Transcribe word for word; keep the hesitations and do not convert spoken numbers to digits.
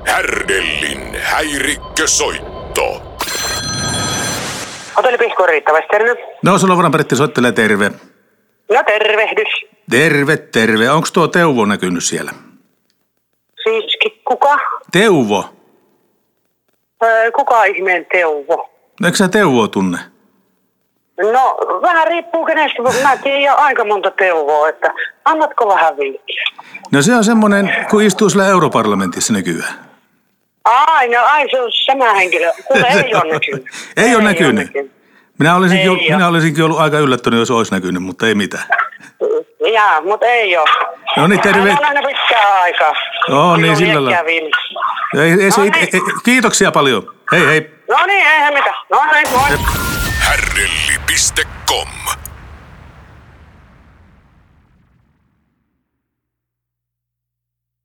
Härdellin häirikkösoitto. Hotelli Pihku on riittävästi, terve. No, Salovaran Pertti soittelee, terve. No tervehdys. Terve, terve. Onko tuo Teuvo näkynyt siellä? Siis kuka? Teuvo. Öö, kuka ihmeen Teuvo? No, eikö sä Teuvoa tunne? No, vähän riippuu kenestä, mutta mä tiedän aika monta Teuvoa, että annatko vähän vinkkiä? No se on semmonen, kun istuu siellä europarlamentissa nykyään. Ai, no ai se on sama henkilö. Kuule, ei ole näkynyt. ei, ei ole näkynyt. näkynyt. Minä olisinkin, Ei ollut, minä olisinkin ollut aika yllättynyt, jos olisi näkynyt, mutta ei mitään. Jaa, mutta ei ole. No niin, terve. Hän on aina pitkää aikaa. No niin, sillä lailla. Ei, ei, se, no ei, niin. ei, kiitoksia paljon. Hei hei. No niin, eihän mitään. No niin, moi. Härdeli piste com